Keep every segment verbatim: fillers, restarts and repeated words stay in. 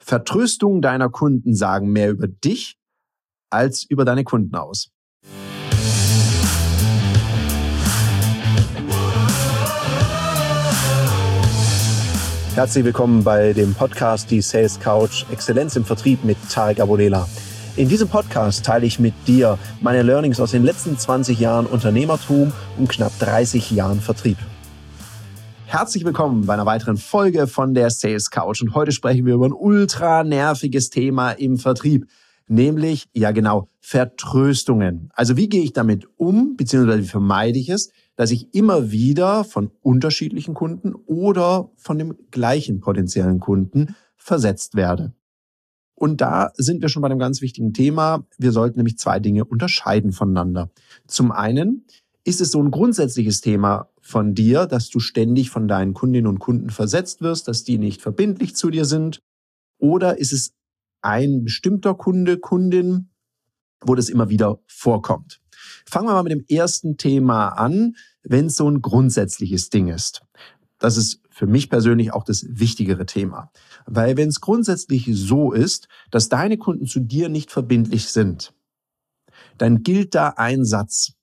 Vertröstungen deiner Kunden sagen mehr über dich als über deine Kunden aus. Herzlich willkommen bei dem Podcast Die Sales Couch Exzellenz im Vertrieb mit Tarek Abodela. In diesem Podcast teile ich mit dir meine Learnings aus den letzten zwanzig Jahren Unternehmertum und knapp dreißig Jahren Vertrieb. Herzlich willkommen bei einer weiteren Folge von der Sales Couch und heute sprechen wir über ein ultra nerviges Thema im Vertrieb, nämlich, ja genau, Vertröstungen. Also wie gehe ich damit um, beziehungsweise wie vermeide ich es, dass ich immer wieder von unterschiedlichen Kunden oder von dem gleichen potenziellen Kunden versetzt werde. Und da sind wir schon bei einem ganz wichtigen Thema. Wir sollten nämlich zwei Dinge unterscheiden voneinander. Zum einen ist es so ein grundsätzliches Thema von dir, dass du ständig von deinen Kundinnen und Kunden versetzt wirst, dass die nicht verbindlich zu dir sind? Oder ist es ein bestimmter Kunde, Kundin, wo das immer wieder vorkommt? Fangen wir mal mit dem ersten Thema an, wenn es so ein grundsätzliches Ding ist. Das ist für mich persönlich auch das wichtigere Thema. Weil wenn es grundsätzlich so ist, dass deine Kunden zu dir nicht verbindlich sind, dann gilt da ein Satz.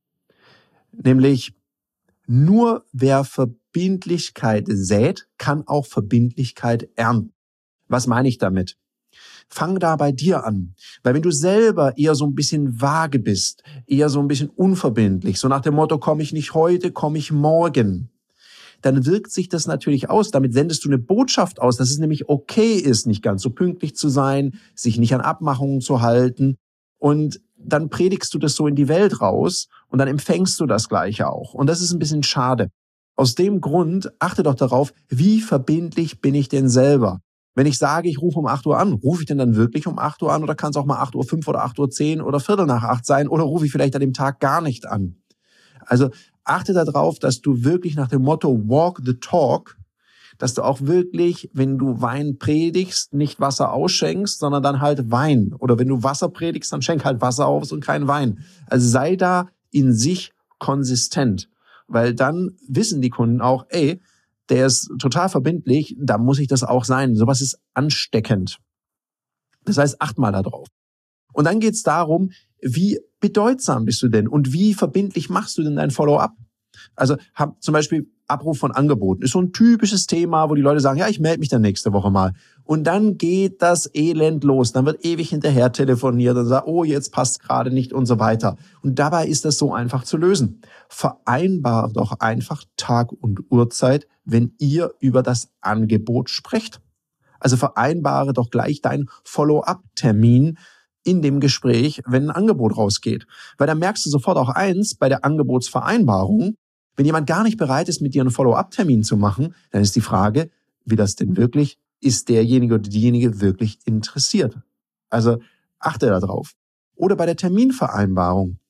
Nämlich, nur wer Verbindlichkeit sät, kann auch Verbindlichkeit ernten. Was meine ich damit? Fang da bei dir an. Weil wenn du selber eher so ein bisschen vage bist, eher so ein bisschen unverbindlich, so nach dem Motto, komme ich nicht heute, komme ich morgen, dann wirkt sich das natürlich aus. Damit sendest du eine Botschaft aus, dass es nämlich okay ist, nicht ganz so pünktlich zu sein, sich nicht an Abmachungen zu halten. Und dann predigst du das so in die Welt raus und dann empfängst du das Gleiche auch. Und das ist ein bisschen schade. Aus dem Grund achte doch darauf, wie verbindlich bin ich denn selber? Wenn ich sage, ich rufe um acht Uhr an, rufe ich denn dann wirklich um acht Uhr an oder kann es auch mal acht Uhr fünf oder acht Uhr zehn oder Viertel nach acht sein oder rufe ich vielleicht an dem Tag gar nicht an? Also achte darauf, dass du wirklich nach dem Motto Walk the Talk, dass du auch wirklich, wenn du Wein predigst, nicht Wasser ausschenkst, sondern dann halt Wein. Oder wenn du Wasser predigst, dann schenk halt Wasser aus und kein Wein. Also sei da in sich konsistent, weil dann wissen die Kunden auch, ey, der ist total verbindlich, da muss ich das auch sein. Sowas ist ansteckend. Das heißt, acht mal da drauf. Und dann geht's darum, wie bedeutsam bist du denn und wie verbindlich machst du denn dein Follow-up? Also hab zum Beispiel Abruf von Angeboten. Ist so ein typisches Thema, wo die Leute sagen, ja, ich melde mich dann nächste Woche mal. Und dann geht das Elend los. Dann wird ewig hinterher telefoniert und sagt, oh, jetzt passt gerade nicht und so weiter. Und dabei ist das so einfach zu lösen. Vereinbart doch einfach Tag und Uhrzeit, wenn ihr über das Angebot sprecht. Also vereinbare doch gleich deinen Follow-up-Termin in dem Gespräch, wenn ein Angebot rausgeht. Weil dann merkst du sofort auch eins bei der Angebotsvereinbarung, wenn jemand gar nicht bereit ist, mit dir einen Follow-up-Termin zu machen, dann ist die Frage, wie das denn wirklich, ist derjenige oder diejenige wirklich interessiert? Also achte da drauf. Oder bei der Terminvereinbarung.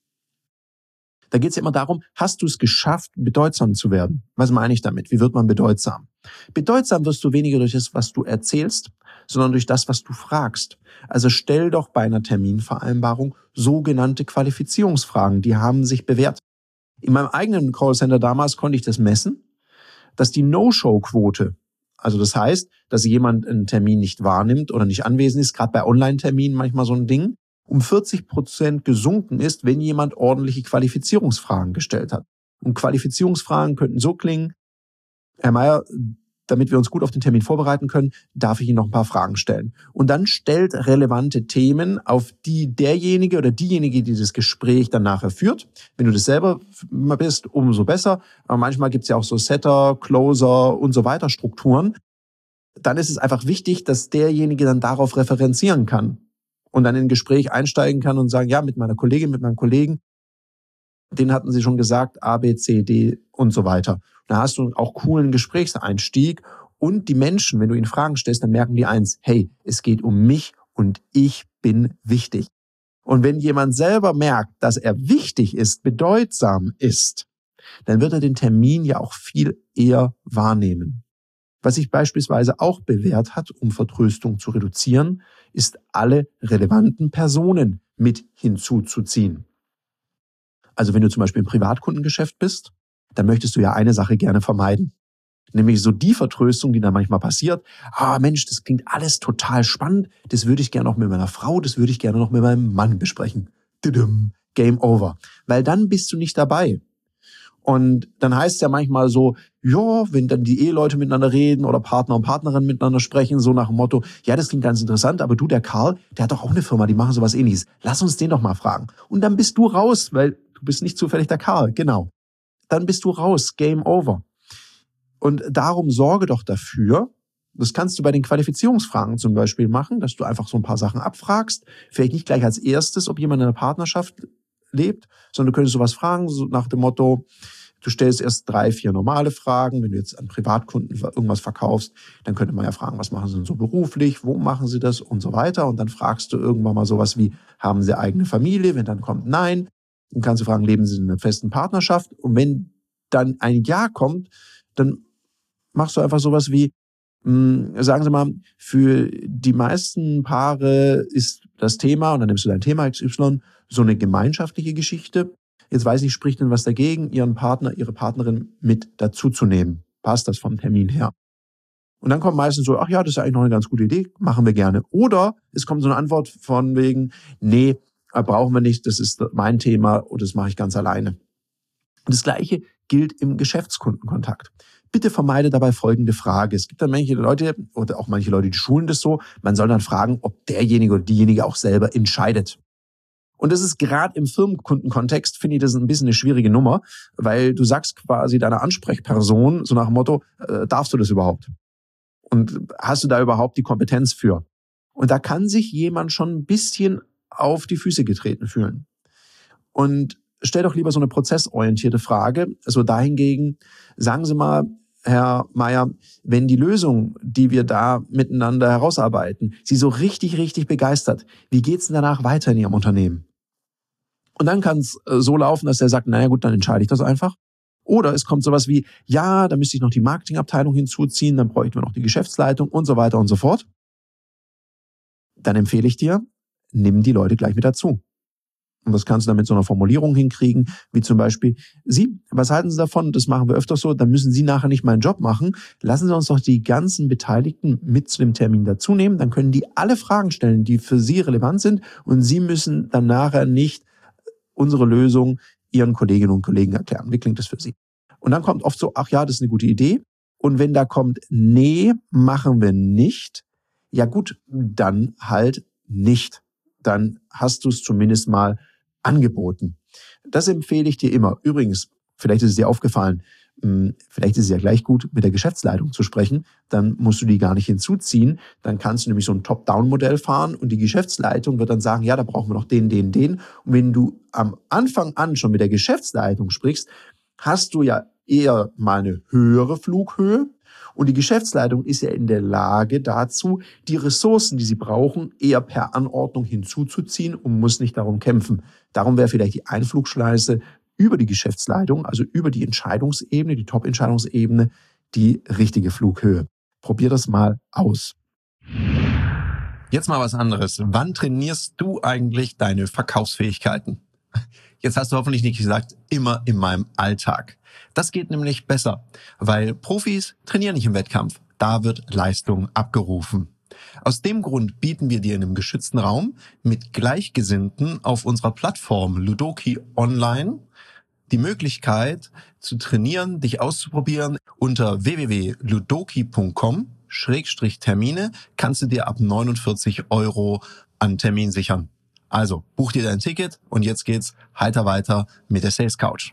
Da geht es ja immer darum, hast du es geschafft, bedeutsam zu werden? Was meine ich damit? Wie wird man bedeutsam? Bedeutsam wirst du weniger durch das, was du erzählst, sondern durch das, was du fragst. Also stell doch bei einer Terminvereinbarung sogenannte Qualifizierungsfragen, die haben sich bewährt. In meinem eigenen Callcenter damals konnte ich das messen, dass die No-Show-Quote, also das heißt, dass jemand einen Termin nicht wahrnimmt oder nicht anwesend ist, gerade bei Online-Terminen manchmal so ein Ding, um vierzig Prozent gesunken ist, wenn jemand ordentliche Qualifizierungsfragen gestellt hat. Und Qualifizierungsfragen könnten so klingen, Herr Meier, damit wir uns gut auf den Termin vorbereiten können, darf ich Ihnen noch ein paar Fragen stellen. Und dann stellt relevante Themen, auf die derjenige oder diejenige, die das Gespräch dann nachher führt. Wenn du das selber bist, umso besser. Aber manchmal gibt es ja auch so Setter, Closer und so weiter Strukturen. Dann ist es einfach wichtig, dass derjenige dann darauf referenzieren kann und dann in ein Gespräch einsteigen kann und sagen, ja, mit meiner Kollegin, mit meinem Kollegen, den hatten sie schon gesagt, A, B, C, D und so weiter. Da hast du auch coolen Gesprächseinstieg und die Menschen, wenn du ihnen Fragen stellst, dann merken die eins, hey, es geht um mich und ich bin wichtig. Und wenn jemand selber merkt, dass er wichtig ist, bedeutsam ist, dann wird er den Termin ja auch viel eher wahrnehmen. Was sich beispielsweise auch bewährt hat, um Vertröstung zu reduzieren, ist alle relevanten Personen mit hinzuzuziehen. Also wenn du zum Beispiel im Privatkundengeschäft bist, dann möchtest du ja eine Sache gerne vermeiden. Nämlich so die Vertröstung, die dann manchmal passiert. Ah, Mensch, das klingt alles total spannend. Das würde ich gerne noch mit meiner Frau, das würde ich gerne noch mit meinem Mann besprechen. Game over. Weil dann bist du nicht dabei. Und dann heißt es ja manchmal so, ja, wenn dann die Eheleute miteinander reden oder Partner und Partnerin miteinander sprechen, so nach dem Motto, ja, das klingt ganz interessant, aber du, der Karl, der hat doch auch eine Firma, die machen sowas Ähnliches. Lass uns den doch mal fragen. Und dann bist du raus, weil du bist nicht zufällig der Karl, genau. Dann bist du raus, Game over. Und darum sorge doch dafür, das kannst du bei den Qualifizierungsfragen zum Beispiel machen, dass du einfach so ein paar Sachen abfragst. Vielleicht nicht gleich als erstes, ob jemand in einer Partnerschaft lebt, sondern du könntest sowas fragen, so nach dem Motto, du stellst erst drei, vier normale Fragen. Wenn du jetzt an Privatkunden irgendwas verkaufst, dann könnte man ja fragen, was machen sie denn so beruflich, wo machen sie das und so weiter. Und dann fragst du irgendwann mal sowas wie, haben sie eigene Familie? Wenn dann kommt Nein, dann kannst du fragen, leben sie in einer festen Partnerschaft? Und wenn dann ein Ja kommt, dann machst du einfach sowas wie, mh, sagen Sie mal, für die meisten Paare ist das Thema, und dann nimmst du dein Thema X Y, so eine gemeinschaftliche Geschichte. Jetzt weiß ich, spricht denn was dagegen, Ihren Partner, Ihre Partnerin mit dazuzunehmen? Passt das vom Termin her? Und dann kommt meistens so, ach ja, das ist eigentlich noch eine ganz gute Idee, machen wir gerne. Oder es kommt so eine Antwort von wegen, nee, brauchen wir nicht, das ist mein Thema oder das mache ich ganz alleine. Und das Gleiche gilt im Geschäftskundenkontakt. Bitte vermeide dabei folgende Frage. Es gibt dann manche Leute, oder auch manche Leute, die schulen das so, man soll dann fragen, ob derjenige oder diejenige auch selber entscheidet. Und das ist gerade im Firmenkundenkontext, finde ich das ein bisschen eine schwierige Nummer, weil du sagst quasi deiner Ansprechperson so nach dem Motto, äh, darfst du das überhaupt? Und hast du da überhaupt die Kompetenz für? Und da kann sich jemand schon ein bisschen auf die Füße getreten fühlen. Und stell doch lieber so eine prozessorientierte Frage. Also dahingegen, sagen Sie mal, Herr Meier, wenn die Lösung, die wir da miteinander herausarbeiten, Sie so richtig, richtig begeistert, wie geht's denn danach weiter in Ihrem Unternehmen? Und dann kann es so laufen, dass der sagt, naja gut, dann entscheide ich das einfach. Oder es kommt sowas wie, ja, da müsste ich noch die Marketingabteilung hinzuziehen, dann bräuchten wir noch die Geschäftsleitung und so weiter und so fort. Dann empfehle ich dir, nimm die Leute gleich mit dazu. Und das kannst du dann mit so einer Formulierung hinkriegen, wie zum Beispiel, Sie, was halten Sie davon? Das machen wir öfters so, dann müssen Sie nachher nicht meinen Job machen. Lassen Sie uns doch die ganzen Beteiligten mit zu dem Termin dazu nehmen. Dann können die alle Fragen stellen, die für Sie relevant sind. Und Sie müssen dann nachher nicht unsere Lösung Ihren Kolleginnen und Kollegen erklären. Wie klingt das für Sie? Und dann kommt oft so, ach ja, das ist eine gute Idee. Und wenn da kommt, nee, machen wir nicht, ja gut, dann halt nicht. Dann hast du es zumindest mal angeboten. Das empfehle ich dir immer. Übrigens, vielleicht ist es dir aufgefallen, vielleicht ist es ja gleich gut, mit der Geschäftsleitung zu sprechen. Dann musst du die gar nicht hinzuziehen. Dann kannst du nämlich so ein Top-Down-Modell fahren und die Geschäftsleitung wird dann sagen, ja, da brauchen wir noch den, den, den. Und wenn du am Anfang an schon mit der Geschäftsleitung sprichst, hast du ja eher mal eine höhere Flughöhe. Und die Geschäftsleitung ist ja in der Lage dazu, die Ressourcen, die sie brauchen, eher per Anordnung hinzuzuziehen und muss nicht darum kämpfen. Darum wäre vielleicht die Einflugschneise über die Geschäftsleitung, also über die Entscheidungsebene, die Top-Entscheidungsebene, die richtige Flughöhe. Probier das mal aus. Jetzt mal was anderes. Wann trainierst du eigentlich deine Verkaufsfähigkeiten? Jetzt hast du hoffentlich nicht gesagt, immer in meinem Alltag. Das geht nämlich besser, weil Profis trainieren nicht im Wettkampf. Da wird Leistung abgerufen. Aus dem Grund bieten wir dir in einem geschützten Raum mit Gleichgesinnten auf unserer Plattform Ludoki Online die Möglichkeit zu trainieren, dich auszuprobieren. Unter w w w punkt ludoki punkt com Schrägstrich Termine kannst du dir ab neunundvierzig Euro an Termin sichern. Also buch dir dein Ticket und jetzt geht's heiter weiter mit der Sales Couch.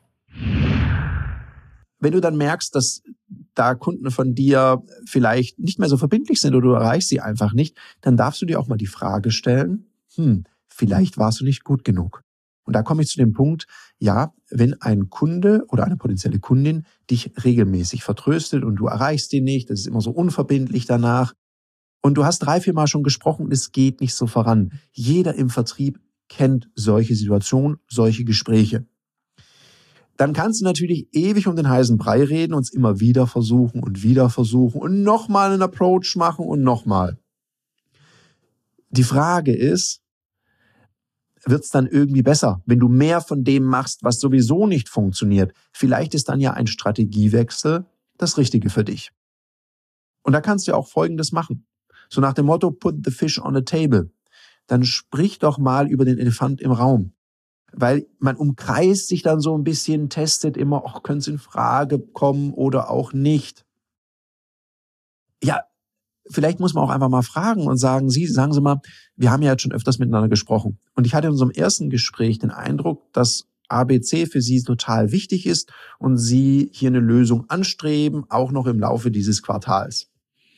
Wenn du dann merkst, dass da Kunden von dir vielleicht nicht mehr so verbindlich sind oder du erreichst sie einfach nicht, dann darfst du dir auch mal die Frage stellen, hm, vielleicht warst du nicht gut genug. Und da komme ich zu dem Punkt, ja, wenn ein Kunde oder eine potenzielle Kundin dich regelmäßig vertröstet und du erreichst ihn nicht, das ist immer so unverbindlich danach und du hast drei, vier Mal schon gesprochen und es geht nicht so voran. Jeder im Vertrieb kennt solche Situationen, solche Gespräche. Dann kannst du natürlich ewig um den heißen Brei reden und es immer wieder versuchen und wieder versuchen und nochmal einen Approach machen und nochmal. Die Frage ist, wird es dann irgendwie besser, wenn du mehr von dem machst, was sowieso nicht funktioniert? Vielleicht ist dann ja ein Strategiewechsel das Richtige für dich. Und da kannst du ja auch Folgendes machen. So nach dem Motto, put the fish on the table. Dann sprich doch mal über den Elefant im Raum. Weil man umkreist sich dann so ein bisschen, testet immer, ach, könnte es in Frage kommen oder auch nicht. Ja, vielleicht muss man auch einfach mal fragen und sagen, Sie, sagen Sie mal, wir haben ja jetzt schon öfters miteinander gesprochen. Und ich hatte in unserem ersten Gespräch den Eindruck, dass A B C für Sie total wichtig ist und Sie hier eine Lösung anstreben, auch noch im Laufe dieses Quartals.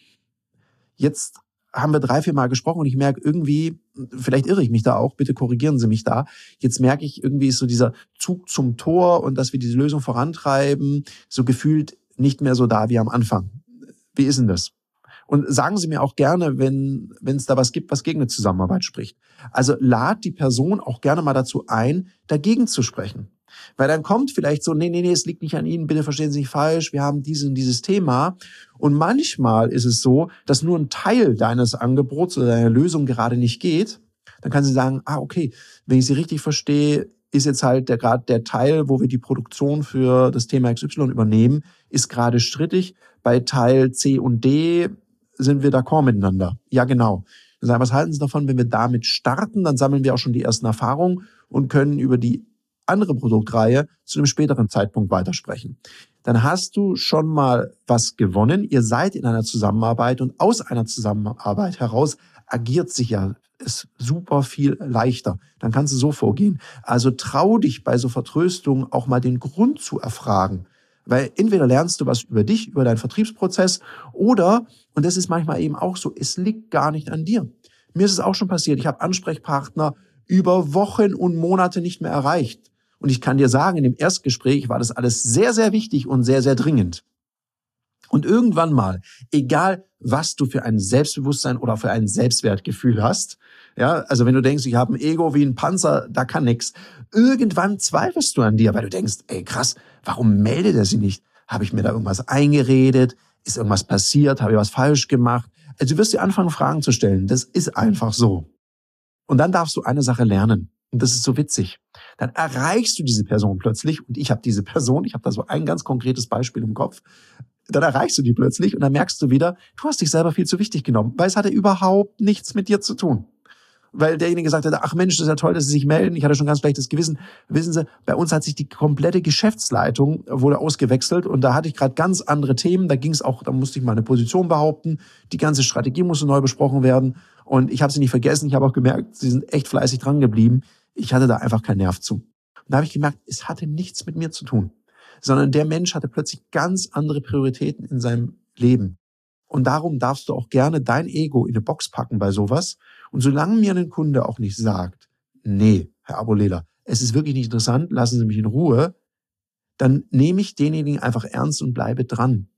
Jetzt haben wir drei, vier Mal gesprochen und ich merke irgendwie, vielleicht irre ich mich da auch, bitte korrigieren Sie mich da. Jetzt merke ich, irgendwie ist so dieser Zug zum Tor und dass wir diese Lösung vorantreiben, so gefühlt nicht mehr so da wie am Anfang. Wie ist denn das? Und sagen Sie mir auch gerne, wenn wenn es da was gibt, was gegen eine Zusammenarbeit spricht. Also lad die Person auch gerne mal dazu ein, dagegen zu sprechen. Weil dann kommt vielleicht so, nee, nee, nee, es liegt nicht an Ihnen, bitte verstehen Sie nicht falsch, wir haben dieses und dieses Thema. Und manchmal ist es so, dass nur ein Teil deines Angebots oder deiner Lösung gerade nicht geht. Dann kann sie sagen, ah, okay, wenn ich Sie richtig verstehe, ist jetzt halt der gerade der Teil, wo wir die Produktion für das Thema X Y übernehmen, ist gerade strittig. Bei Teil C und D sind wir d'accord miteinander. Ja, genau. Dann sagen, was halten Sie davon, wenn wir damit starten? Dann sammeln wir auch schon die ersten Erfahrungen und können über die andere Produktreihe zu einem späteren Zeitpunkt weitersprechen. Dann hast du schon mal was gewonnen. Ihr seid in einer Zusammenarbeit und aus einer Zusammenarbeit heraus agiert sich ja es super viel leichter. Dann kannst du so vorgehen. Also trau dich bei so Vertröstungen auch mal den Grund zu erfragen. Weil entweder lernst du was über dich, über deinen Vertriebsprozess oder, und das ist manchmal eben auch so, es liegt gar nicht an dir. Mir ist es auch schon passiert, ich habe Ansprechpartner über Wochen und Monate nicht mehr erreicht. Und ich kann dir sagen, in dem Erstgespräch war das alles sehr, sehr wichtig und sehr, sehr dringend. Und irgendwann mal, egal was du für ein Selbstbewusstsein oder für ein Selbstwertgefühl hast, ja, also wenn du denkst, ich habe ein Ego wie ein Panzer, da kann nix. Irgendwann zweifelst du an dir, weil du denkst, ey krass, warum meldet er sich nicht? Habe ich mir da irgendwas eingeredet? Ist irgendwas passiert? Habe ich was falsch gemacht? Also du wirst dir anfangen, Fragen zu stellen. Das ist einfach so. Und dann darfst du eine Sache lernen. Und das ist so witzig. Dann erreichst du diese Person plötzlich. Und ich habe diese Person, ich habe da so ein ganz konkretes Beispiel im Kopf. Dann erreichst du die plötzlich und dann merkst du wieder, du hast dich selber viel zu wichtig genommen, weil es hatte überhaupt nichts mit dir zu tun. Weil derjenige gesagt hat, ach Mensch, das ist ja toll, dass Sie sich melden, ich hatte schon ganz schlechtes Gewissen. Wissen Sie, bei uns hat sich die komplette Geschäftsleitung wurde ausgewechselt und da hatte ich gerade ganz andere Themen, da ging es auch, da musste ich meine Position behaupten, die ganze Strategie musste neu besprochen werden und ich habe sie nicht vergessen, ich habe auch gemerkt, Sie sind echt fleißig dran geblieben. Ich hatte da einfach keinen Nerv zu. Und da habe ich gemerkt, es hatte nichts mit mir zu tun, sondern der Mensch hatte plötzlich ganz andere Prioritäten in seinem Leben. Und darum darfst du auch gerne dein Ego in eine Box packen bei sowas. Und solange mir ein Kunde auch nicht sagt, nee, Herr Abulela, es ist wirklich nicht interessant, lassen Sie mich in Ruhe, dann nehme ich denjenigen einfach ernst und bleibe dran.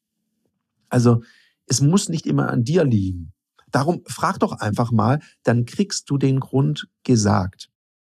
Also es muss nicht immer an dir liegen. Darum frag doch einfach mal, dann kriegst du den Grund gesagt.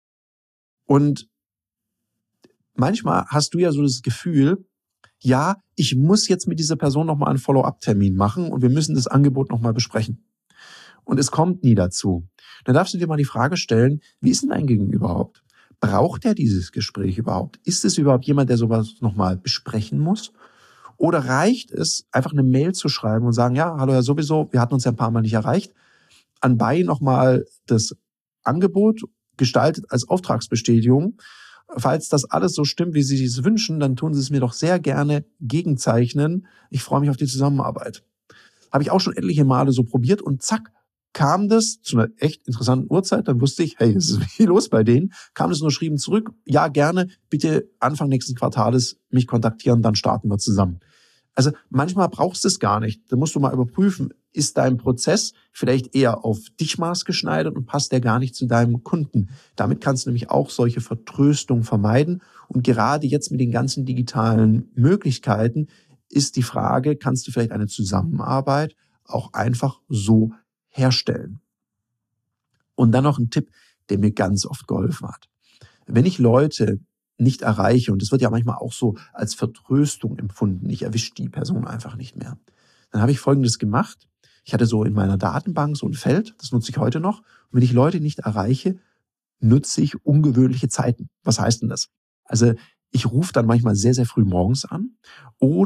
Und manchmal hast du ja so das Gefühl, ja, ich muss jetzt mit dieser Person nochmal einen Follow-up-Termin machen und wir müssen das Angebot nochmal besprechen. Und es kommt nie dazu. Dann darfst du dir mal die Frage stellen, wie ist denn dein Gegenüber überhaupt? Braucht er dieses Gespräch überhaupt? Ist es überhaupt jemand, der sowas nochmal besprechen muss? Oder reicht es, einfach eine Mail zu schreiben und sagen, ja, hallo Herr sowieso, wir hatten uns ja ein paar Mal nicht erreicht. Anbei nochmal das Angebot gestaltet als Auftragsbestätigung. Falls das alles so stimmt, wie Sie es wünschen, dann tun Sie es mir doch sehr gerne gegenzeichnen. Ich freue mich auf die Zusammenarbeit. Habe ich auch schon etliche Male so probiert und zack, kam das zu einer echt interessanten Uhrzeit. Dann wusste ich, hey, es ist viel los bei denen. Kam das nur schrieben zurück, ja gerne, bitte Anfang nächsten Quartales mich kontaktieren, dann starten wir zusammen. Also manchmal brauchst du es gar nicht. Da musst du mal überprüfen, ist dein Prozess vielleicht eher auf dich maßgeschneidert und passt der gar nicht zu deinem Kunden. Damit kannst du nämlich auch solche Vertröstung vermeiden. Und gerade jetzt mit den ganzen digitalen Möglichkeiten ist die Frage, kannst du vielleicht eine Zusammenarbeit auch einfach so herstellen? Und dann noch ein Tipp, der mir ganz oft geholfen hat. Wenn ich Leute nicht erreiche, und das wird ja manchmal auch so als Vertröstung empfunden, ich erwische die Person einfach nicht mehr, dann habe ich Folgendes gemacht. Ich hatte so in meiner Datenbank so ein Feld, das nutze ich heute noch. Und wenn ich Leute nicht erreiche, nutze ich ungewöhnliche Zeiten. Was heißt denn das? Also ich rufe dann manchmal sehr, sehr früh morgens an oder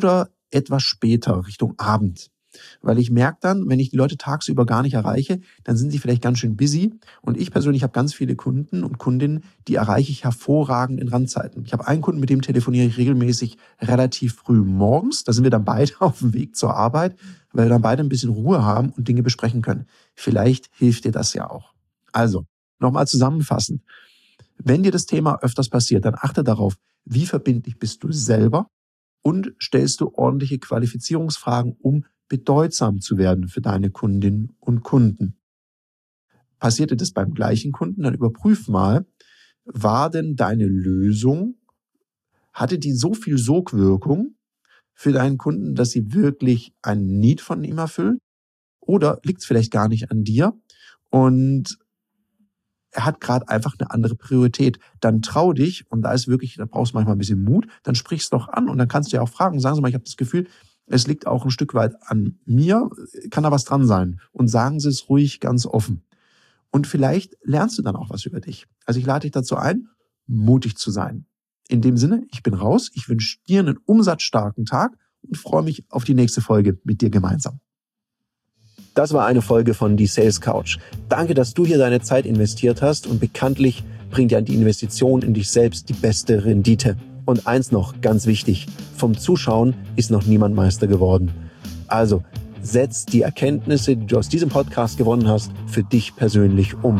etwas später, Richtung Abend. Weil ich merke dann, wenn ich die Leute tagsüber gar nicht erreiche, dann sind sie vielleicht ganz schön busy. Und ich persönlich habe ganz viele Kunden und Kundinnen, die erreiche ich hervorragend in Randzeiten. Ich habe einen Kunden, mit dem telefoniere ich regelmäßig relativ früh morgens. Da sind wir dann beide auf dem Weg zur Arbeit, weil wir dann beide ein bisschen Ruhe haben und Dinge besprechen können. Vielleicht hilft dir das ja auch. Also, nochmal zusammenfassend. Wenn dir das Thema öfters passiert, dann achte darauf, wie verbindlich bist du selber und stellst du ordentliche Qualifizierungsfragen, um bedeutsam zu werden für deine Kundinnen und Kunden. Passierte das beim gleichen Kunden, dann überprüf mal, war denn deine Lösung, hatte die so viel Sogwirkung für deinen Kunden, dass sie wirklich einen Need von ihm erfüllt? Oder liegt es vielleicht gar nicht an dir und er hat gerade einfach eine andere Priorität. Dann trau dich, und da ist wirklich, da brauchst du manchmal ein bisschen Mut, dann sprich's doch an und dann kannst du ja auch fragen, sagen Sie mal, ich habe das Gefühl, es liegt auch ein Stück weit an mir, kann da was dran sein? Und sagen Sie es ruhig ganz offen. Und vielleicht lernst du dann auch was über dich. Also ich lade dich dazu ein, mutig zu sein. In dem Sinne, ich bin raus, ich wünsche dir einen umsatzstarken Tag und freue mich auf die nächste Folge mit dir gemeinsam. Das war eine Folge von Die Sales Couch. Danke, dass du hier deine Zeit investiert hast und bekanntlich bringt ja die Investition in dich selbst die beste Rendite. Und eins noch, ganz wichtig, vom Zuschauen ist noch niemand Meister geworden. Also, setz die Erkenntnisse, die du aus diesem Podcast gewonnen hast, für dich persönlich um.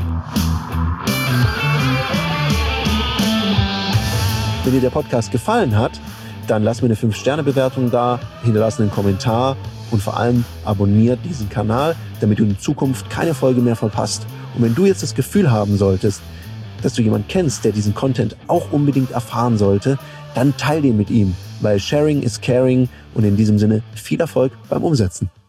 Wenn dir der Podcast gefallen hat, dann lass mir eine fünf Sterne Bewertung da, hinterlass einen Kommentar und vor allem abonniert diesen Kanal, damit du in Zukunft keine Folge mehr verpasst. Und wenn du jetzt das Gefühl haben solltest, dass du jemanden kennst, der diesen Content auch unbedingt erfahren sollte, dann teil den mit ihm, weil Sharing is Caring und in diesem Sinne viel Erfolg beim Umsetzen.